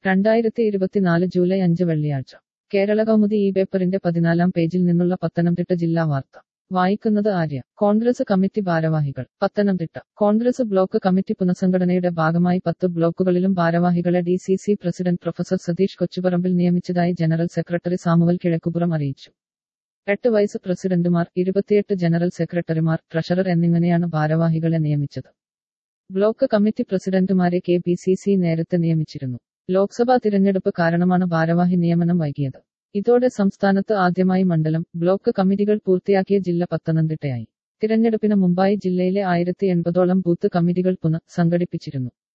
2024 July 5 വെള്ളിയാഴ്ച കേരള കൗമുദി ഈ പേപ്പറിന്റെ 14-ാം പേജിൽ നിന്നുള്ള പത്തനംതിട്ട ജില്ലാ വാർത്ത വായിക്കുന്നത് ആര്യ. കോൺഗ്രസ് കമ്മിറ്റി ഭാരവാഹികൾ പത്തനംതിട്ട. കോൺഗ്രസ് ബ്ലോക്ക് കമ്മിറ്റി പുനഃസംഘടനയുടെ ഭാഗമായി 10 ബ്ലോക്കുകളിലും ഭാരവാഹികളെ DCC president professor Satheesh Kochuparambil നിയമിച്ചതായി ജനറൽ സെക്രട്ടറി സാമുവൽ കിഴക്കുപുറം അറിയിച്ചു. 8 വൈസ് പ്രസിഡന്റുമാർ, 28 ജനറൽ സെക്രട്ടറിമാർ, ട്രഷറർ എന്നിങ്ങനെയാണ് ഭാരവാഹികളെ നിയമിച്ചത്. ബ്ലോക്ക് കമ്മിറ്റി പ്രസിഡന്റുമാരെ KPCC നേരത്തെ നിയമിച്ചിരുന്നു. ലോക്സഭാ തിരഞ്ഞെടുപ്പ് കാരണമാണ് ഭാരവാഹി നിയമനം വൈകിയത്. ഇതോടെ സംസ്ഥാനത്ത് ആദ്യമായി മണ്ഡലം, ബ്ലോക്ക് കമ്മിറ്റികൾ പൂർത്തിയാക്കിയ ജില്ല പത്തനംതിട്ടയായി. തിരഞ്ഞെടുപ്പിന് മുമ്പായി ജില്ലയിലെ 1080ഓളം ബൂത്ത് കമ്മിറ്റികൾ പുനഃ സംഘടിപ്പിച്ചിരുന്നു.